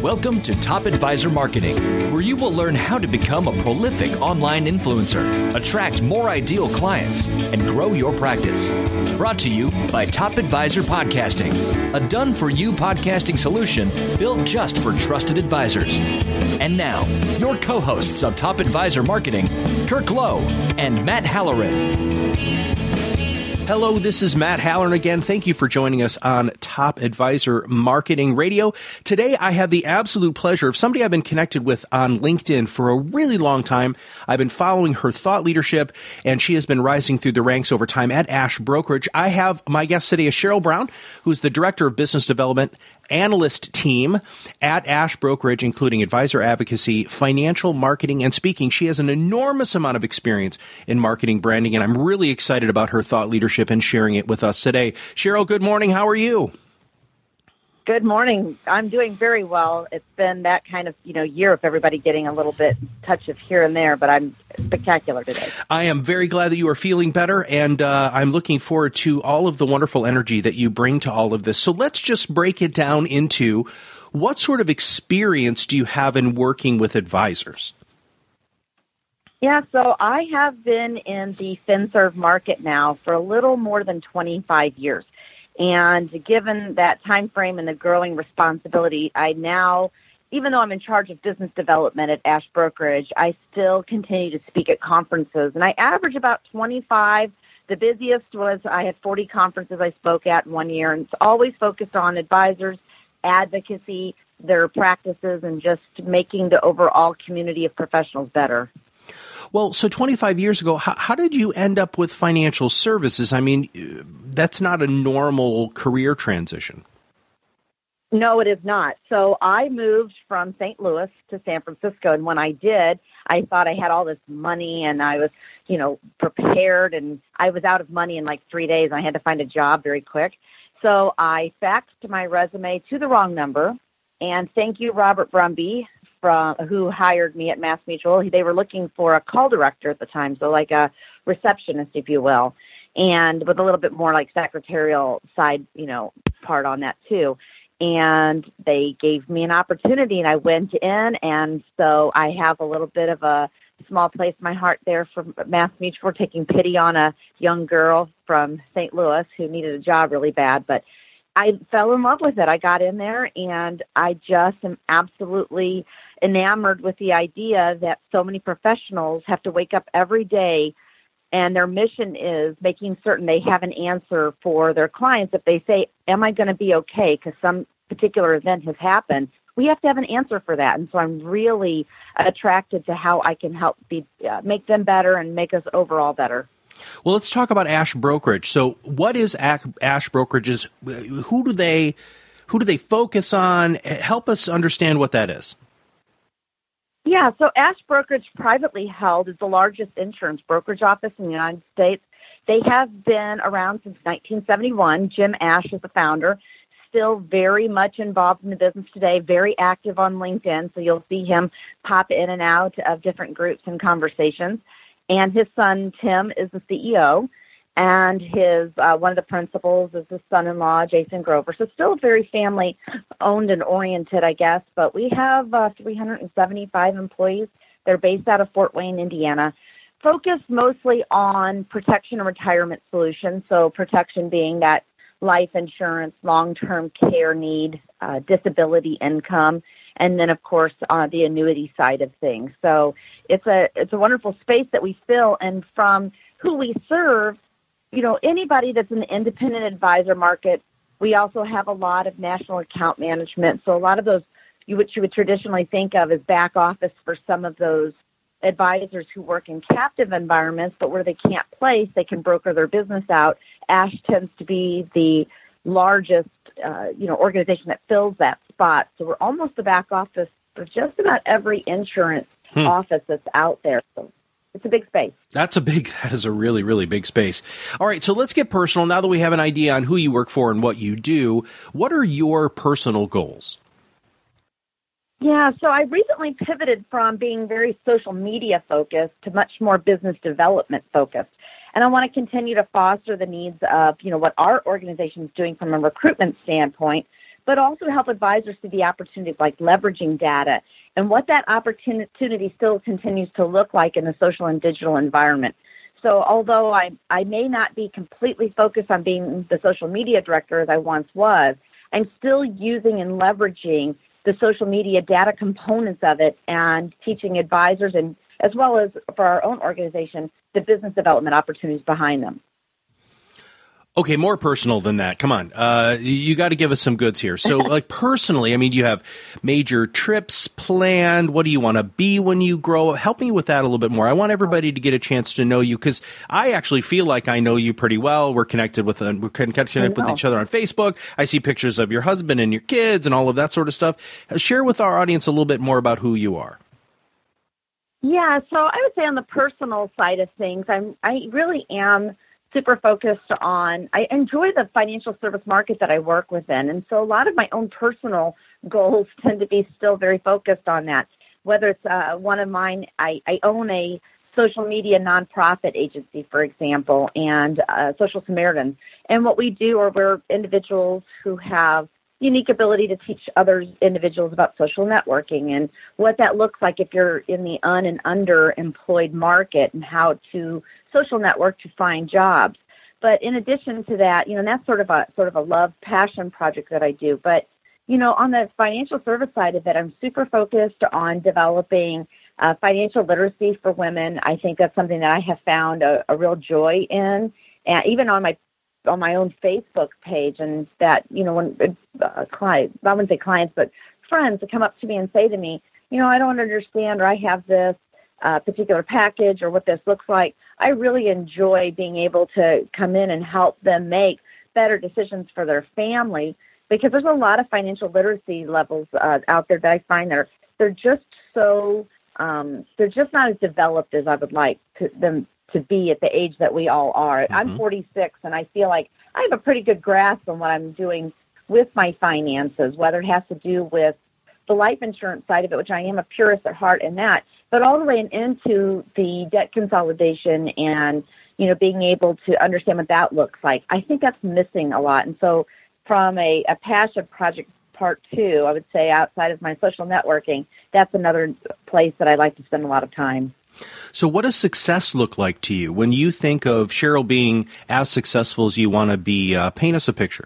Welcome to Top Advisor Marketing, where you will learn how to become a prolific online influencer, attract more ideal clients, and grow your practice. Brought to you by Top Advisor Podcasting, a done-for-you podcasting solution built just for trusted advisors. And now, your co-hosts of Top Advisor Marketing, Kirk Lowe and Matt Halloran. Hello, this is Matt Halloran again. Thank you for joining us on Top Advisor Marketing Radio. Today, I have the absolute pleasure of somebody I've been connected with on LinkedIn for a really long time. I've been following her thought leadership, and she has been rising through the ranks over time at Ash Brokerage. I have my guest today is Cheryl Brown, who's the Director of Business Development Analyst Team at Ash Brokerage, including advisor advocacy, financial marketing, and speaking. She has an enormous amount of experience in marketing branding, and I'm really excited about her thought leadership and sharing it with us today. Cheryl, good morning. How are you? Good morning. I'm doing very well. It's been that kind of, year of everybody getting a little bit touch of here and there, but I'm spectacular today. I am very glad that you are feeling better, and I'm looking forward to all of the wonderful energy that you bring to all of this. So let's just break it down into what sort of experience do you have in working with advisors? Yeah, so I have been in the FinServ market now for a little more than 25 years. And given that time frame and the growing responsibility, I now, even though I'm in charge of business development at Ash Brokerage, I still continue to speak at conferences. And I average about 25. The busiest was I had 40 conferences I spoke at in 1 year. And it's always focused on advisors, advocacy, their practices, and just making the overall community of professionals better. Well, so 25 years ago, how did you end up with financial services? I mean, that's not a normal career transition. No, it is not. So I moved from St. Louis to San Francisco, and when I did, I thought I had all this money, and I was, prepared, and I was out of money in like 3 days, and I had to find a job very quick. So I faxed my resume to the wrong number, and thank you, Robert Brumby, who hired me at MassMutual. They were looking for a call director at the time, so like a receptionist, if you will, and with a little bit more like secretarial side, part on that too. And they gave me an opportunity, and I went in, and so I have a little bit of a small place in my heart there for MassMutual, taking pity on a young girl from St. Louis who needed a job really bad, but I fell in love with it. I got in there, and I just am absolutely enamored with the idea that so many professionals have to wake up every day, and their mission is making certain they have an answer for their clients. If they say, am I going to be okay because some particular event has happened, we have to have an answer for that. And so I'm really attracted to how I can help make them better and make us overall better. Well, let's talk about Ash Brokerage. So what is Ash Brokerage? Who do they focus on? Help us understand what that is. Yeah, so Ash Brokerage, privately held, is the largest insurance brokerage office in the United States. They have been around since 1971. Jim Ash is the founder, still very much involved in the business today, very active on LinkedIn, so you'll see him pop in and out of different groups and conversations. And his son, Tim, is the CEO, and his one of the principals is his son-in-law, Jason Grover. So still very family-owned and oriented, I guess. But we have 375 employees. They're based out of Fort Wayne, Indiana, focused mostly on protection and retirement solutions. So protection being that life insurance, long-term care need, disability income, and then, of course, the annuity side of things. So it's a wonderful space that we fill. And from who we serve, anybody that's in the independent advisor market, we also have a lot of national account management. So a lot of those, which you would traditionally think of as back office for some of those advisors who work in captive environments, but where they can't place, they can broker their business out. Ash tends to be the largest, organization that fills that spot. So we're almost the back office for just about every insurance office that's out there. So it's a big space. That is a really, really big space. All right, so let's get personal. Now that we have an idea on who you work for and what you do, what are your personal goals? Yeah, so I recently pivoted from being very social media focused to much more business development focused. And I want to continue to foster the needs of, what our organization is doing from a recruitment standpoint, but also to help advisors see the opportunities like leveraging data and what that opportunity still continues to look like in the social and digital environment. So although I may not be completely focused on being the social media director as I once was, I'm still using and leveraging the social media data components of it and teaching advisors, and as well as for our own organization, the business development opportunities behind them. Okay, more personal than that. Come on. You got to give us some goods here. So, like, personally, I mean, you have major trips planned. What do you want to be when you grow? Help me with that a little bit more. I want everybody to get a chance to know you, because I actually feel like I know you pretty well. We're connected with each other on Facebook. I see pictures of your husband and your kids and all of that sort of stuff. Share with our audience a little bit more about who you are. Yeah, so I would say on the personal side of things, I really am super focused on, I enjoy the financial service market that I work within. And so a lot of my own personal goals tend to be still very focused on that. Whether it's one of mine, I own a social media nonprofit agency, for example, and Social Samaritans. And what we do are we're individuals who have unique ability to teach other individuals about social networking and what that looks like if you're in the and underemployed market and how to social network to find jobs. But in addition to that, and that's sort of a love passion project that I do. But, on the financial service side of it, I'm super focused on developing financial literacy for women. I think that's something that I have found a real joy in, and even on my own Facebook page, and that, when clients, I wouldn't say clients, but friends that come up to me and say to me, I don't understand, or I have this particular package, or what this looks like. I really enjoy being able to come in and help them make better decisions for their family, because there's a lot of financial literacy levels out there that I find they're just so, they're just not as developed as I would like them to be at the age that we all are. Mm-hmm. I'm 46, and I feel like I have a pretty good grasp on what I'm doing with my finances, whether it has to do with the life insurance side of it, which I am a purist at heart in that, but all the way into the debt consolidation and, being able to understand what that looks like. I think that's missing a lot. And so from a passion project part 2, I would say outside of my social networking, that's another place that I like to spend a lot of time. So what does success look like to you? When you think of Cheryl being as successful as you want to be, paint us a picture.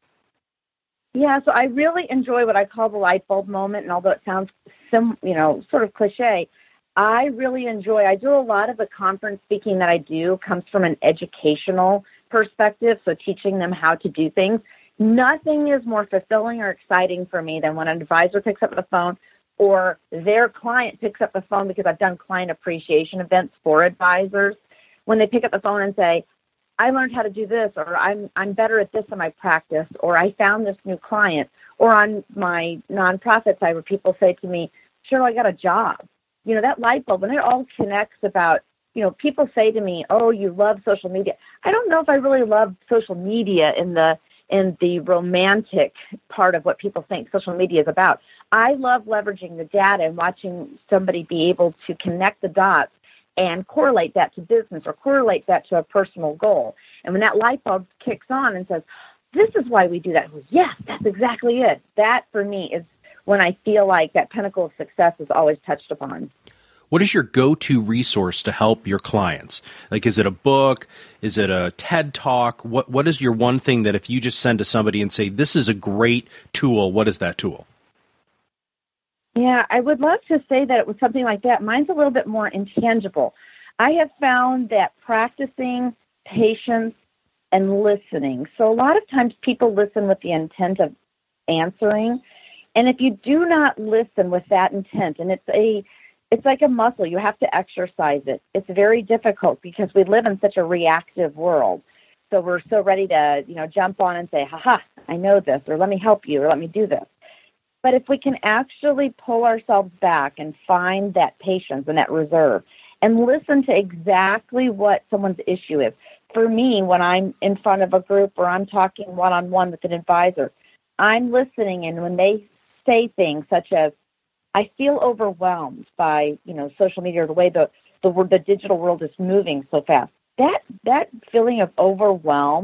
Yeah, so I really enjoy what I call the light bulb moment, and although it sounds sort of cliche, I really I do a lot of the conference speaking that I do comes from an educational perspective, so teaching them how to do things. Nothing is more fulfilling or exciting for me than when an advisor picks up the phone or their client picks up the phone, because I've done client appreciation events for advisors, when they pick up the phone and say, I learned how to do this, or I'm better at this in my practice, or I found this new client, or on my nonprofit side where people say to me, Cheryl, I got a job. That light bulb, when it all connects about, people say to me, oh, you love social media. I don't know if I really love social media in the romantic part of what people think social media is about. I love leveraging the data and watching somebody be able to connect the dots and correlate that to business or correlate that to a personal goal. And when that light bulb kicks on and says, this is why we do that, yes, that's exactly it. That, for me, is when I feel like that pinnacle of success is always touched upon. What is your go-to resource to help your clients? Like, is it a book? Is it a TED Talk? What is your one thing that if you just send to somebody and say, this is a great tool, what is that tool? Yeah, I would love to say that it was something like that. Mine's a little bit more intangible. I have found that practicing patience and listening. So a lot of times people listen with the intent of answering. And if you do not listen with that intent, and it's like a muscle, you have to exercise it. It's very difficult because we live in such a reactive world. So we're so ready to, jump on and say, ha, I know this, or let me help you, or let me do this. But if we can actually pull ourselves back and find that patience and that reserve and listen to exactly what someone's issue is. For me, when I'm in front of a group or I'm talking one-on-one with an advisor, I'm listening, and when they say things such as, I feel overwhelmed by, social media, or the way the digital world is moving so fast, that feeling of overwhelm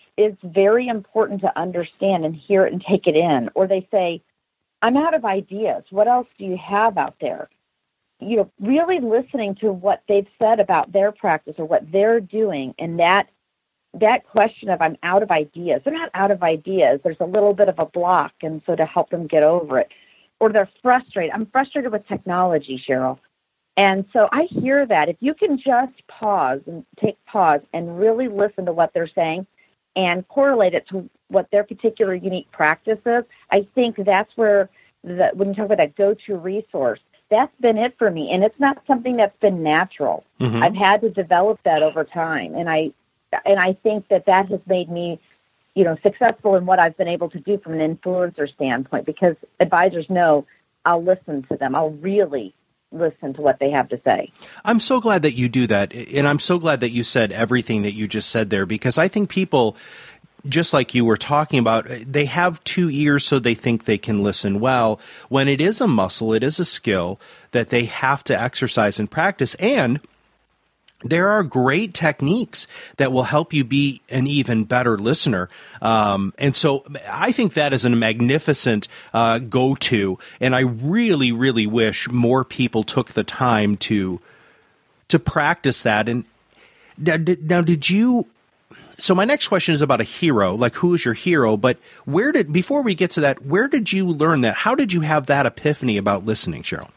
is very important to understand and hear it and take it in. Or they say, I'm out of ideas. What else do you have out there? Really listening to what they've said about their practice or what they're doing, and that question of I'm out of ideas. They're not out of ideas. There's a little bit of a block, and so to help them get over it. Or they're frustrated. I'm frustrated with technology, Cheryl. And so I hear that. If you can just take pause and really listen to what they're saying and correlate it to what their particular unique practice is, I think that's where, when you talk about that go-to resource, that's been it for me. And it's not something that's been natural. Mm-hmm. I've had to develop that over time. And I think that has made me, successful in what I've been able to do from an influencer standpoint, because advisors know I'll listen to them. I'll really listen to what they have to say. I'm so glad that you do that. And I'm so glad that you said everything that you just said there, because I think people, just like you were talking about, they have 2 ears so they think they can listen well, when it is a muscle, it is a skill that they have to exercise and practice. And there are great techniques that will help you be an even better listener. And so I think that is a magnificent go-to. And I really, really wish more people took the time to practice that. And now, so my next question is about a hero, like who is your hero? But before we get to that, where did you learn that? How did you have that epiphany about listening, Cheryl?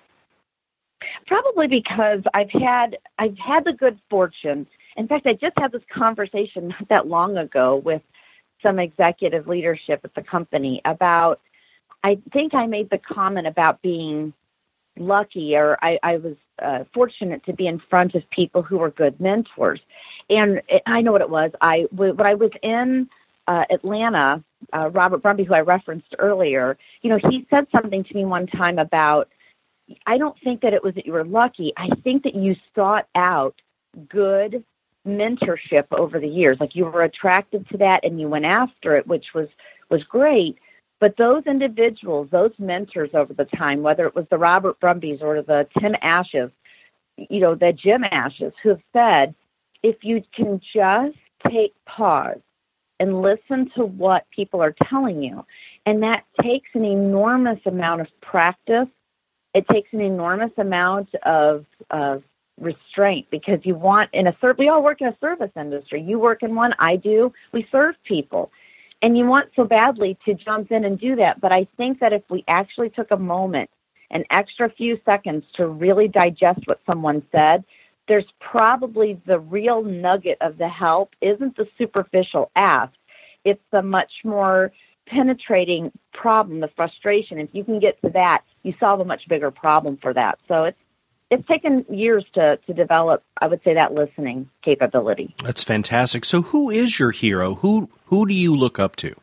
Probably because I've had the good fortune. In fact, I just had this conversation not that long ago with some executive leadership at the company about, I think I made the comment about being lucky, or I was fortunate to be in front of people who were good mentors. And I know what it was. When I was in Atlanta, Robert Brumby, who I referenced earlier, he said something to me one time about, I don't think that it was that you were lucky. I think that you sought out good mentorship over the years. Like you were attracted to that and you went after it, which was great. But those individuals, those mentors over the time, whether it was the Robert Brumbys or the Tim Ashes, the Jim Ashes, who have said, if you can just take pause and listen to what people are telling you, and that takes an enormous amount of practice. It takes an enormous amount of restraint, because we all work in a service industry. You work in one, I do. We serve people. And you want so badly to jump in and do that. But I think that if we actually took a moment, an extra few seconds to really digest what someone said, there's probably the real nugget of the help isn't the superficial ask. It's the much more penetrating problem, the frustration. If you can get to that, you solve a much bigger problem for that. So it's taken years to develop, I would say, that listening capability. That's fantastic. So who is your hero? Who do you look up to?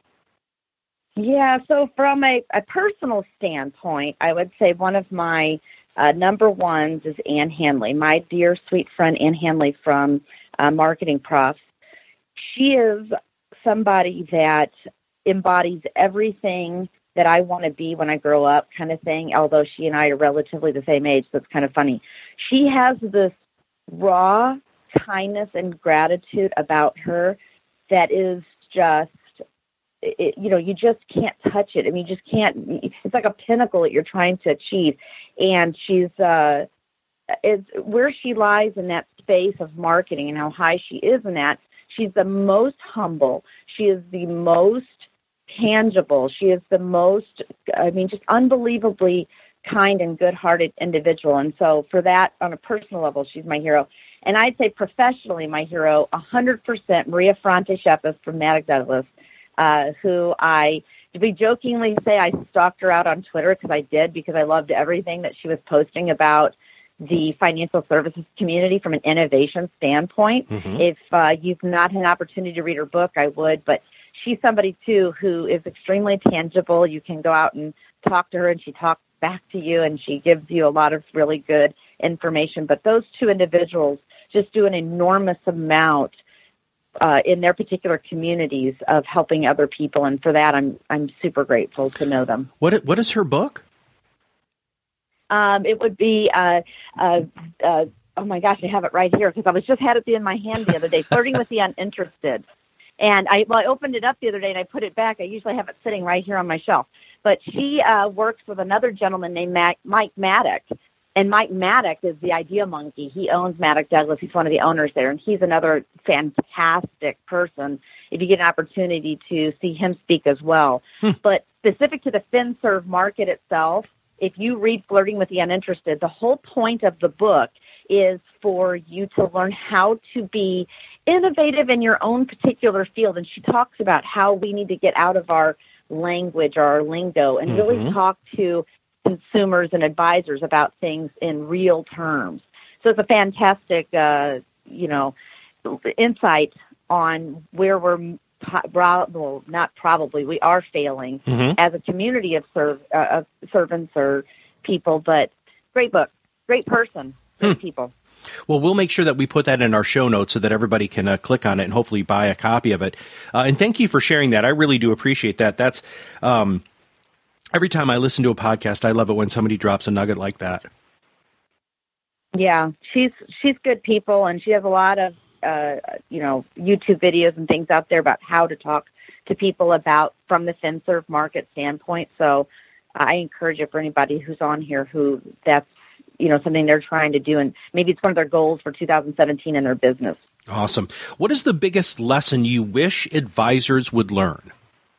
Yeah, so from a personal standpoint, I would say one of my number ones is Ann Handley, my dear, sweet friend Ann Handley from Marketing Profs. She is somebody that embodies everything that I want to be when I grow up, kind of thing, although she and I are relatively the same age, so it's kind of funny. She has this raw kindness and gratitude about her that is just, you just can't touch it. I mean, you just can't, it's like a pinnacle that you're trying to achieve. And she's, where she lies in that space of marketing and how high she is in that, she's the most humble. She is the most tangible. She is the most, just unbelievably kind and good-hearted individual. And so for that, on a personal level, she's my hero. And I'd say professionally, my hero, 100%, Maria Ferrante-Shepis from Maddox Douglas, who we jokingly say I stalked her out on Twitter because I loved everything that she was posting about the financial services community from an innovation standpoint. Mm-hmm. If you've not had an opportunity to read her book, I would, but she's somebody, too, who is extremely tangible. You can go out and talk to her, and she talks back to you, and she gives you a lot of really good information. But those two individuals just do an enormous amount in their particular communities of helping other people, and for that, I'm super grateful to know them. What is her book? It would be, oh my gosh, I have it right here because I just had it in my hand the other day, Flirting with the Uninterested. And I opened it up the other day and I put it back. I usually have it sitting right here on my shelf. But she works with another gentleman named Mike Maddock. And Mike Maddock is the Idea Monkey. He owns Maddock Douglas. He's one of the owners there. And he's another fantastic person if you get an opportunity to see him speak as well. But specific to the FinServ market itself, if you read Flirting with the Uninterested, the whole point of the book is for you to learn how to be innovative in your own particular field. And she talks about how we need to get out of our language or our lingo and really talk to consumers and advisors about things in real terms. So it's a fantastic, insight on where we're we are failing as a community of servants or people. But great book, great person, great people. Well, we'll make sure that we put that in our show notes so that everybody can click on it and hopefully buy a copy of it. And thank you for sharing that. I really do appreciate that. That's every time I listen to a podcast, I love it when somebody drops a nugget like that. Yeah, she's good people, and she has a lot of YouTube videos and things out there about how to talk to people about from the FinServ market standpoint. So I encourage it for anybody who's on here who that's something they're trying to do, and maybe it's one of their goals for 2017 in their business. Awesome. What is the biggest lesson you wish advisors would learn?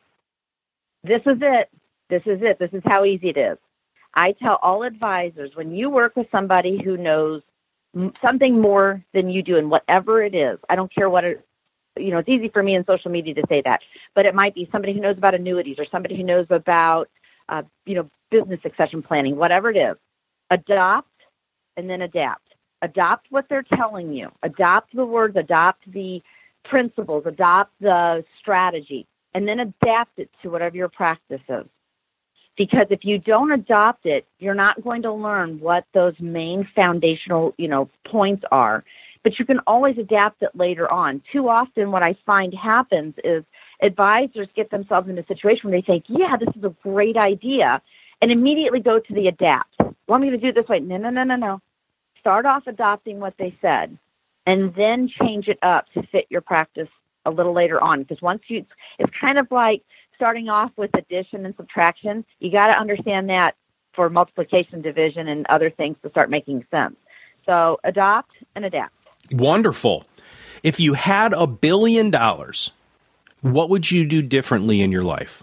This is it. This is how easy it is. I tell all advisors, when you work with somebody who knows something more than you do, and whatever it is, I don't care what it, it's easy for me in social media to say that, but it might be somebody who knows about annuities or somebody who knows about, business succession planning, whatever it is. Adopt and then adapt. Adopt what they're telling you. Adopt the words, adopt the principles, adopt the strategy, and then adapt it to whatever your practice is. Because if you don't adopt it, you're not going to learn what those main foundational, points are. But you can always adapt it later on. Too often what I find happens is advisors get themselves in a situation where they think, yeah, this is a great idea, and immediately go to the adapt. Want me to do it this way? No. Start off adopting what they said, and then change it up to fit your practice a little later on. Because it's kind of like starting off with addition and subtraction. You got to understand that for multiplication, division, and other things to start making sense. So adopt and adapt. Wonderful. If you had $1 billion, what would you do differently in your life?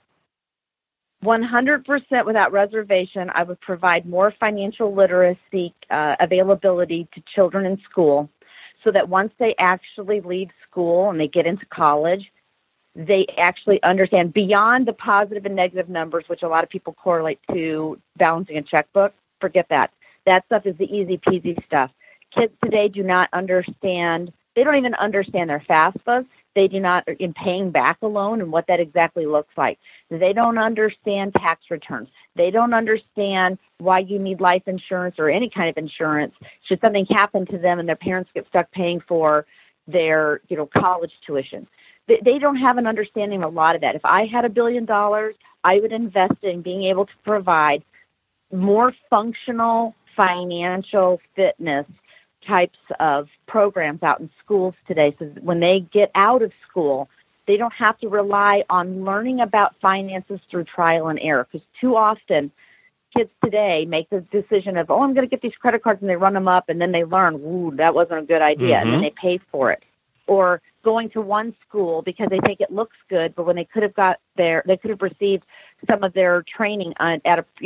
100% without reservation, I would provide more financial literacy availability to children in school so that once they actually leave school and they get into college, they actually understand beyond the positive and negative numbers, which a lot of people correlate to balancing a checkbook. Forget that. That stuff is the easy peasy stuff. Kids today do not understand. They don't even understand their FAFSA. They do not in paying back a loan and what that exactly looks like. They don't understand tax returns. They don't understand why you need life insurance or any kind of insurance should something happen to them and their parents get stuck paying for their, college tuition. They don't have an understanding of a lot of that. If I had $1 billion, I would invest in being able to provide more functional financial fitness types of programs out in schools today, so that when they get out of school, they don't have to rely on learning about finances through trial and error. Because too often, kids today make the decision of, I'm going to get these credit cards, and they run them up, and then they learn, that wasn't a good idea, and then they pay for it. Or going to one school because they think it looks good, but when they could have received some of their training at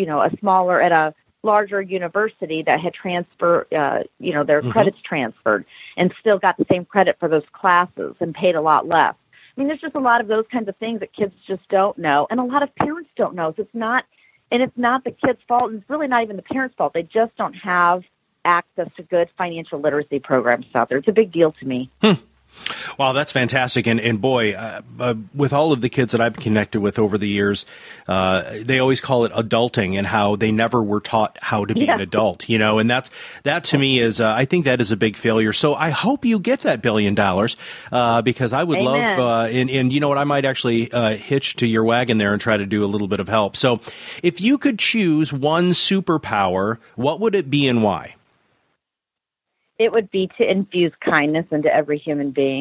a larger university that had their credits transferred and still got the same credit for those classes and paid a lot less. I mean, there's just a lot of those kinds of things that kids just don't know, and a lot of parents don't know. So it's not the kid's fault, and it's really not even the parents' fault. They just don't have access to good financial literacy programs out there. It's a big deal to me. Wow, that's fantastic. And boy, with all of the kids that I've connected with over the years, they always call it adulting and how they never were taught how to be an adult, and that to me is, I think that is a big failure. So I hope you get that $1 billion, because I would love, and you know what, I might actually hitch to your wagon there and try to do a little bit of help. So if you could choose one superpower, what would it be and why? It would be to infuse kindness into every human being.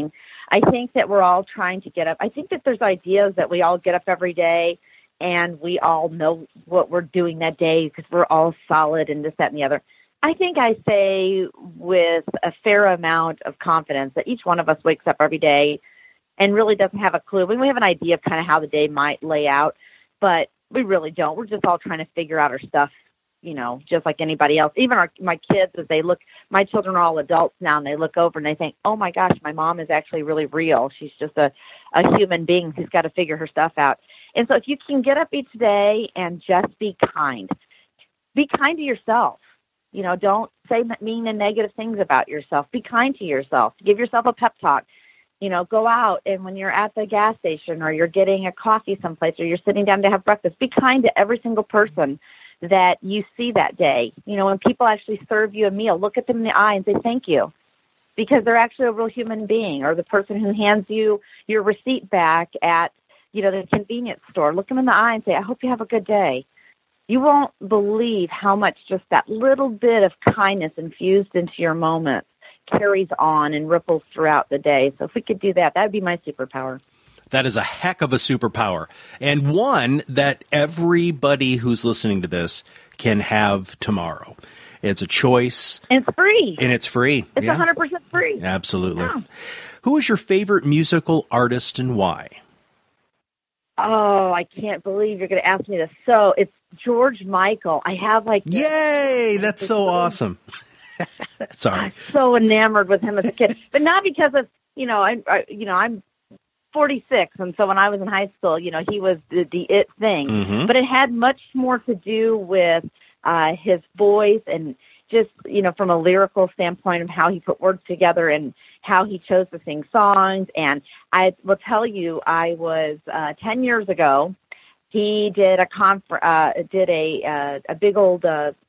I think that we're all trying to get up. I think that there's ideas that we all get up every day and we all know what we're doing that day because we're all solid and this, that, and the other. I think I say with a fair amount of confidence that each one of us wakes up every day and really doesn't have a clue. We have an idea of kind of how the day might lay out, but we really don't. We're just all trying to figure out our stuff, just like anybody else. Even my kids, as they look, my children are all adults now, and they look over and they think, oh my gosh, my mom is actually really real. She's just a human being who's got to figure her stuff out. And so if you can get up each day and just be kind to yourself. Don't say mean and negative things about yourself. Be kind to yourself. Give yourself a pep talk. Go out, and when you're at the gas station or you're getting a coffee someplace or you're sitting down to have breakfast, be kind to every single person that you see that day. When people actually serve you a meal, look at them in the eye and say thank you, because they're actually a real human being. Or the person who hands you your receipt back at, the convenience store, look them in the eye and say, I hope you have a good day. You won't believe how much just that little bit of kindness infused into your moment carries on and ripples throughout the day. So if we could do that, that would be my superpower. That is a heck of a superpower, and one that everybody who's listening to this can have tomorrow. It's a choice. And it's free. It's 100% free. Absolutely. Yeah. Who is your favorite musical artist and why? Oh, I can't believe you're going to ask me this. So it's George Michael. I have Yay! That's so awesome. Sorry. I'm so enamored with him as a kid, but not because of, I'm 46, and so when I was in high school, he was the it thing. Mm-hmm. But it had much more to do with his voice and just, from a lyrical standpoint of how he put words together and how he chose to sing songs. And I will tell you, I was 10 years ago. He did a big old,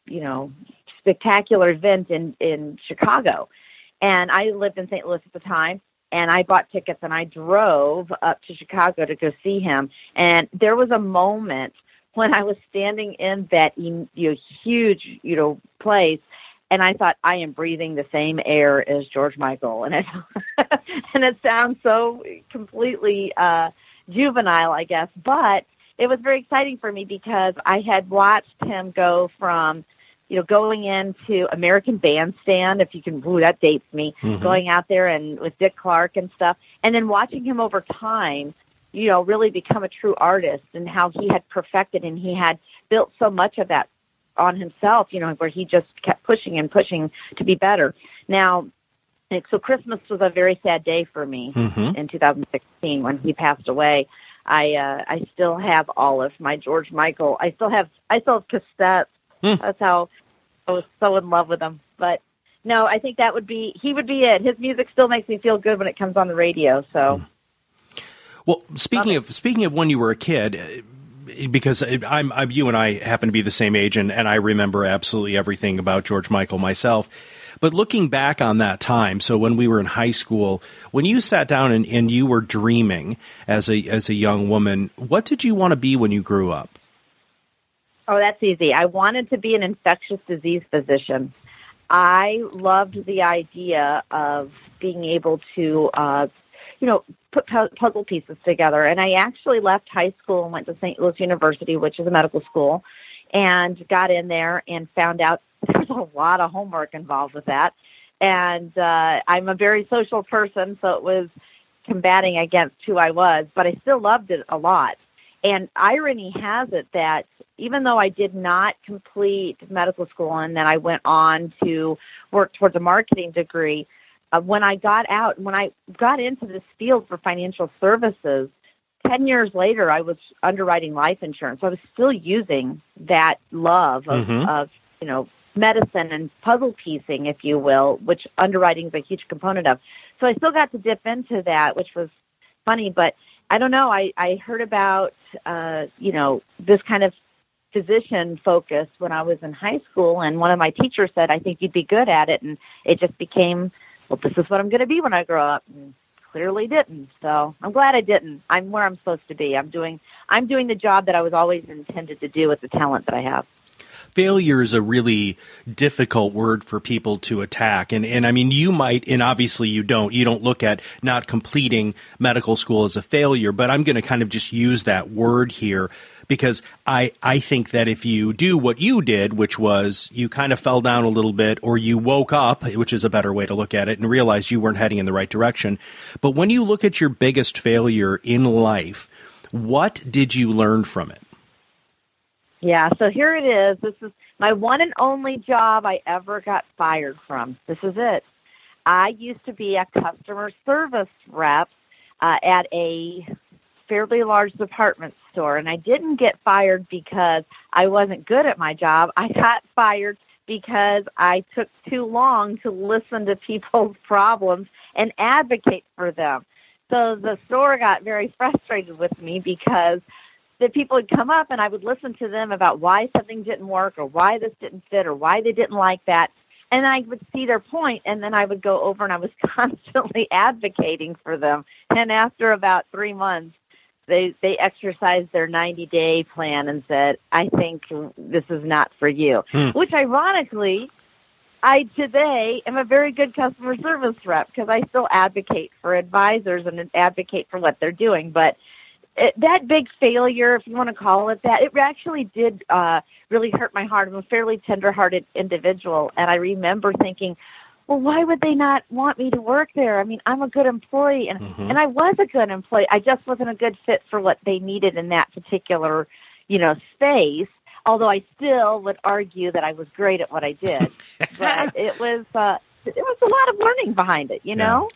spectacular event in Chicago, and I lived in St. Louis at the time. And I bought tickets and I drove up to Chicago to go see him. And there was a moment when I was standing in that huge, place, and I thought, I am breathing the same air as George Michael. And it sounds so completely juvenile, I guess. But it was very exciting for me because I had watched him go from going into American Bandstand, if you can, that dates me, going out there and with Dick Clark and stuff, and then watching him over time, really become a true artist and how he had perfected and he had built so much of that on himself, where he just kept pushing and pushing to be better. Now, so Christmas was a very sad day for me in 2016 when he passed away. I still have all of my George Michael. I still have cassettes. That's how I was so in love with him. But no, I think he would be it. His music still makes me feel good when it comes on the radio. So, well, speaking of when you were a kid, because you and I happen to be the same age, and I remember absolutely everything about George Michael myself. But looking back on that time, so when we were in high school, when you sat down and you were dreaming as a young woman, what did you want to be when you grew up? Oh, that's easy. I wanted to be an infectious disease physician. I loved the idea of being able to, put puzzle pieces together. And I actually left high school and went to St. Louis University, which is a medical school, and got in there and found out there's a lot of homework involved with that. And I'm a very social person, so it was combating against who I was, but I still loved it a lot. And irony has it that even though I did not complete medical school and then I went on to work towards a marketing degree, when I got into this field for financial services, 10 years later, I was underwriting life insurance. So I was still using that love of medicine and puzzle piecing, if you will, which underwriting is a huge component of. So I still got to dip into that, which was funny, but I don't know. I heard about, this kind of physician focus when I was in high school, and one of my teachers said, I think you'd be good at it. And it just became, well, this is what I'm going to be when I grow up. And clearly didn't. So I'm glad I didn't. I'm where I'm supposed to be. I'm doing the job that I was always intended to do with the talent that I have. failure is a really difficult word for people to attack. And I mean, you might, and obviously you don't look at not completing medical school as a failure, but I'm going to kind of just use that word here because I think that if you do what you did, which was you kind of fell down a little bit, or you woke up, which is a better way to look at it, and realized you weren't heading in the right direction. But when you look at your biggest failure in life, what did you learn from it? Yeah, so here it is. This is my one and only job I ever got fired from. This is it. I used to be a customer service rep at a fairly large department store, and I didn't get fired because I wasn't good at my job. I got fired because I took too long to listen to people's problems and advocate for them. So the store got very frustrated with me because the people would come up and I would listen to them about why something didn't work or why this didn't fit or why they didn't like that. And I would see their point, and then I would go over and I was constantly advocating for them. And after about 3 months, they exercised their 90-day plan and said, I think this is not for you, which ironically, I today am a very good customer service rep because I still advocate for advisors and advocate for what they're doing. But that big failure, if you want to call it that, it actually did really hurt my heart. I'm a fairly tender-hearted individual, and I remember thinking, well, why would they not want me to work there? I mean, I'm a good employee, and I was a good employee. I just wasn't a good fit for what they needed in that particular, space, although I still would argue that I was great at what I did. But it was a lot of learning behind it, you know?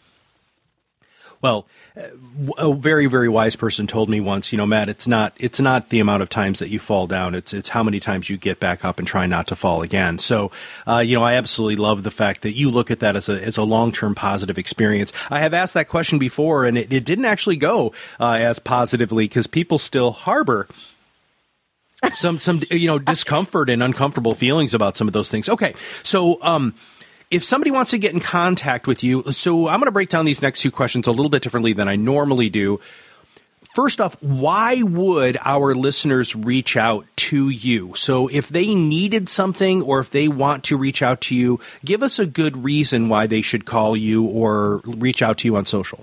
Well, a very, very wise person told me once, Matt, it's not the amount of times that you fall down. It's how many times you get back up and try not to fall again. So, I absolutely love the fact that you look at that as a long-term positive experience. I have asked that question before, and it didn't actually go as positively because people still harbor some discomfort and uncomfortable feelings about some of those things. Okay, so if somebody wants to get in contact with you, so I'm going to break down these next two questions a little bit differently than I normally do. First off, why would our listeners reach out to you? So if they needed something or if they want to reach out to you, give us a good reason why they should call you or reach out to you on social.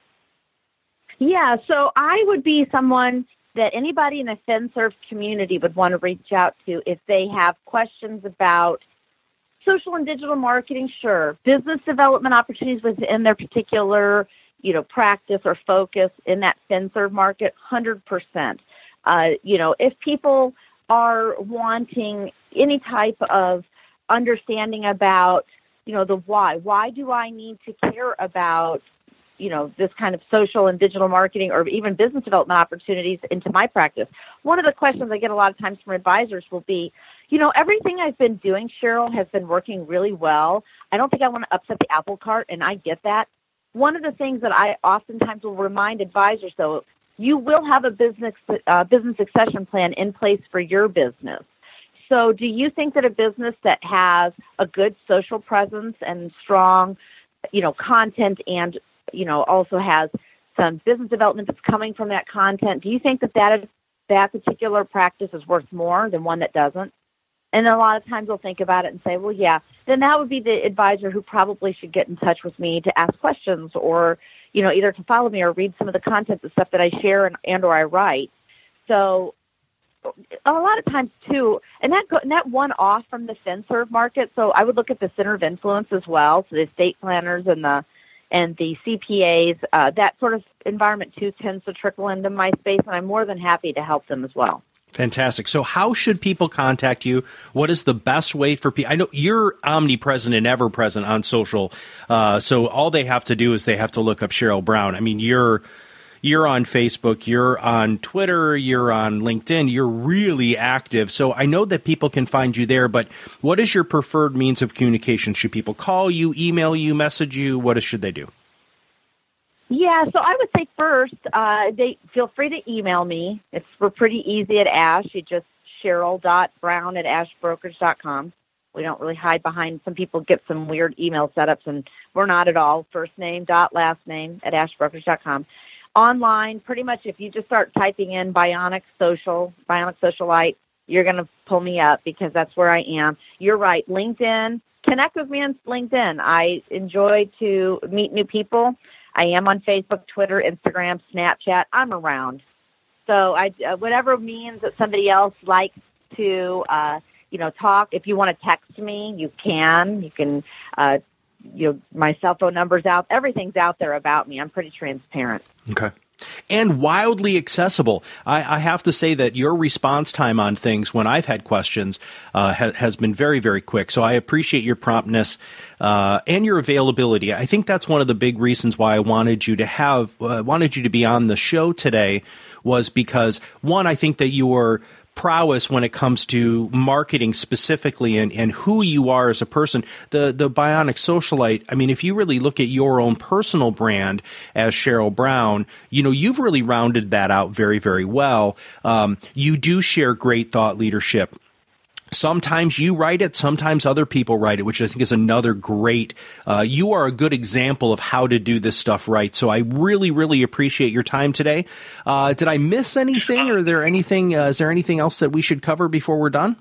Yeah, so I would be someone that anybody in the FinServ community would want to reach out to if they have questions about social and digital marketing, sure. Business development opportunities within their particular, practice or focus in that FinServ market, 100%. If people are wanting any type of understanding about, the why do I need to care about, this kind of social and digital marketing or even business development opportunities into my practice? One of the questions I get a lot of times from advisors will be, everything I've been doing, Cheryl, has been working really well. I don't think I want to upset the apple cart, and I get that. One of the things that I oftentimes will remind advisors, though, you will have a business succession plan in place for your business. So do you think that a business that has a good social presence and strong, content and, also has some business development that's coming from that content, do you think that particular practice is worth more than one that doesn't? And a lot of times they'll think about it and say, well, yeah, then that would be the advisor who probably should get in touch with me to ask questions or, either to follow me or read some of the content, the stuff that I share and or I write. So a lot of times, too, and that one off from the FinServ market, so I would look at the center of influence as well, so the estate planners and the CPAs, that sort of environment, too, tends to trickle into my space, and I'm more than happy to help them as well. Fantastic. So how should people contact you? What is the best way for people? I know you're omnipresent and ever present on social. So all they have to do is they have to look up Cheryl Brown. I mean, you're on Facebook, you're on Twitter, you're on LinkedIn, you're really active. So I know that people can find you there, but what is your preferred means of communication? Should people call you, email you, message you? What should they do? Yeah, so I would say first, they feel free to email me. We're pretty easy at Ash. You just cheryl.brown@ashbrokerage.com. We don't really hide behind. Some people get some weird email setups, and we're not at all. First name, last name @ashbrokerage.com. Online, pretty much if you just start typing in Bionic Socialite, you're going to pull me up because that's where I am. You're right. LinkedIn, connect with me on LinkedIn. I enjoy to meet new people. I am on Facebook, Twitter, Instagram, Snapchat. I'm around. So whatever means that somebody else likes to, talk. If you want to text me, you can. You can, my cell phone number's out. Everything's out there about me. I'm pretty transparent. Okay. And wildly accessible. I have to say that your response time on things when I've had questions has been very, very quick. So I appreciate your promptness and your availability. I think that's one of the big reasons why I wanted you to be on the show today, was because, one, I think that your prowess when it comes to marketing specifically and who you are as a person, the Bionic Socialite. I mean, if you really look at your own personal brand as Cheryl Brown, you've really rounded that out very, very well. You do share great thought leadership. Sometimes you write it, sometimes other people write it, which I think is another great, you are a good example of how to do this stuff right. So I really, really appreciate your time today. Did I miss anything, or is there anything else that we should cover before we're done?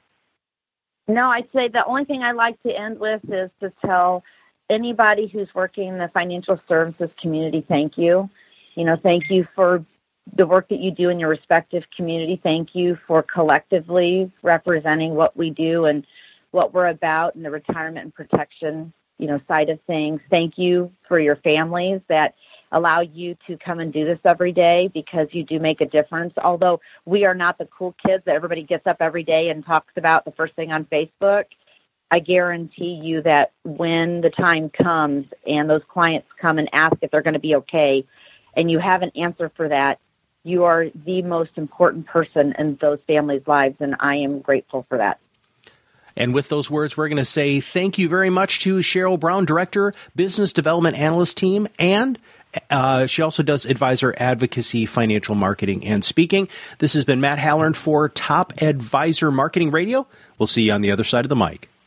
No, I'd say the only thing I'd like to end with is to tell anybody who's working in the financial services community, thank you. Thank you for the work that you do in your respective community. Thank you for collectively representing what we do and what we're about in the retirement and protection, side of things. Thank you for your families that allow you to come and do this every day, because you do make a difference. Although we are not the cool kids that everybody gets up every day and talks about the first thing on Facebook, I guarantee you that when the time comes and those clients come and ask if they're going to be okay, and you have an answer for that, you are the most important person in those families' lives, and I am grateful for that. And with those words, we're going to say thank you very much to Cheryl Brown, Director, Business Development Analyst Team, and she also does advisor advocacy, financial marketing, and speaking. This has been Matt Halloran for Top Advisor Marketing Radio. We'll see you on the other side of the mic.